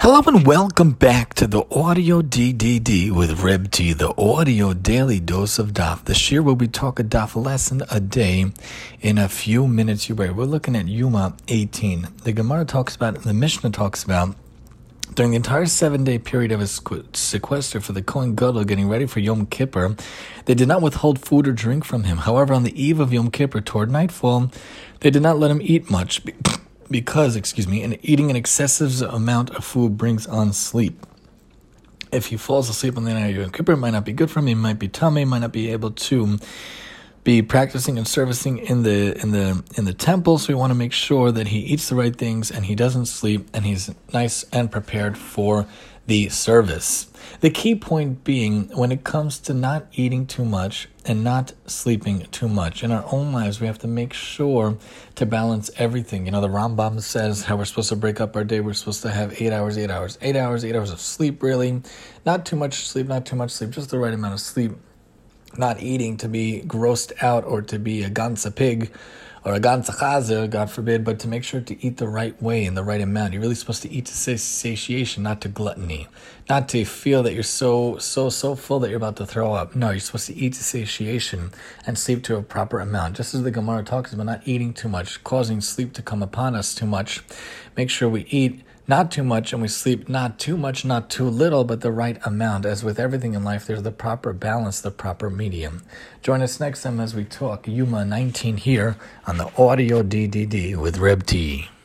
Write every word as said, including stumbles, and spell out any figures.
Hello and welcome back to the Audio D D D with Reb T, the audio daily dose of Daf. This year we'll be talking Daf lesson a day in a few minutes. You're right. We're looking at Yuma eighteen. The Gemara talks about, the Mishnah talks about, during the entire seven-day period of his sequester for the Kohen Gadol getting ready for Yom Kippur, they did not withhold food or drink from him. However, on the eve of Yom Kippur, toward nightfall, they did not let him eat much because, excuse me, and eating an excessive amount of food brings on sleep. If he falls asleep on the night of Yom Kippur, it might not be good for him. He might be tummy, might not be able to be practicing and servicing in the in the in the temple. So we want to make sure that he eats the right things and he doesn't sleep and he's nice and prepared for the service. The key point being, when it comes to not eating too much and not sleeping too much in our own lives, we have to make sure to balance everything. You know, the Rambam says how we're supposed to break up our day. We're supposed to have eight hours, eight hours, eight hours, eight hours of sleep, really. Not too much sleep, not too much sleep, just the right amount of sleep. Not eating to be grossed out or to be a ganza pig or a ganza chazer, God forbid, but to make sure to eat the right way and the right amount. You're really supposed to eat to satiation, not to gluttony. Not to feel that you're so, so, so full that you're about to throw up. No, you're supposed to eat to satiation and sleep to a proper amount. Just as the Gemara talks about not eating too much, causing sleep to come upon us too much. Make sure we eat not too much and we sleep not too much, not too little, but the right amount. As with everything in life, there's the proper balance, the proper medium. Join us next time as we talk Yuma nineteen here on the Audio D D D with Reb T.